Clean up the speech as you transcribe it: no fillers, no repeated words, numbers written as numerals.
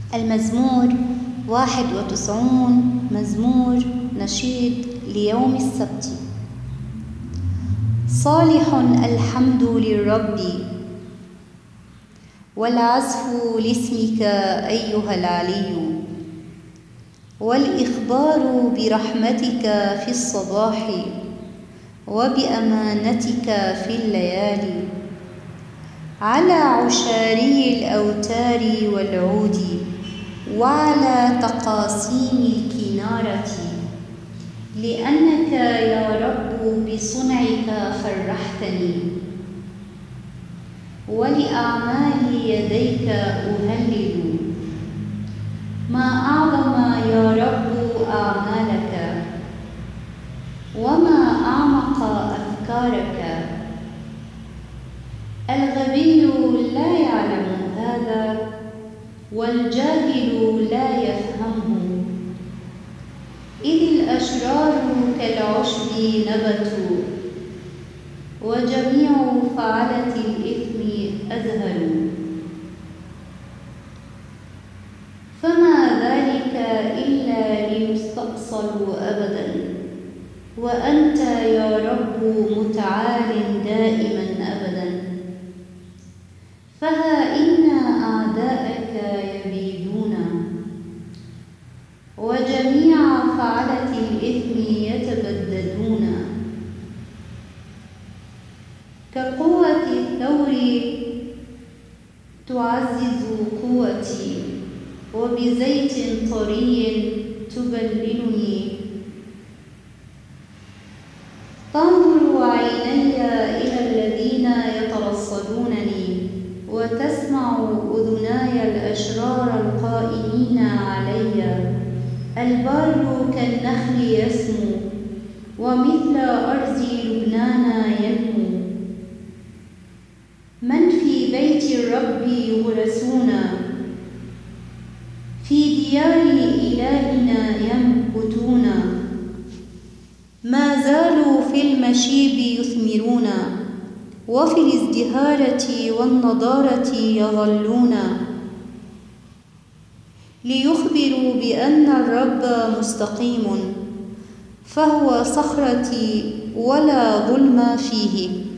المزمور 91 مزمور نشيد ليوم السبت. صالح الحمد للرب والعزف لاسمك أيها العلي، والإخبار برحمتك في الصباح وبأمانتك في الليالي، على عشاري الأوتار والعود وعلى تقاسيم الكنارة، لأنك يا رب بصنعك فرحتني، ولأعمال يديك أهلل. ما أعظم يا رب أعمالك، وما أعمق أفكارك. الغبي لا يعلم هذا، والجاهل لا يفهمه، إذ الأشرار كالعشب نبتوا، وجميع فعلة الإثم أزهروا. فما ذلك إلا ليستأصلوا أبدا، وأنت يا رب متعال دائما أبدا. فها إن أعداءك يبيدون، وجميع فعلة الإثم يتبددون. كقوة الثور تعزز قوتي، وبزيت طري تبللني. تنظر عيني إلى الذين يترصدونني، وتسمع أذناي الأشرار القائمين علي. البر كالنخل يسمو، ومثل أرز لبنان ينمو. من في بيت الرب يغرسون، في ديار إلهنا ينبتون. ما زالوا في المشيب يثمرون، وفي الازدهارة والنضارة يظلون، ليخبروا بأن الرب مستقيم، فهو صخرتي ولا ظلم فيه.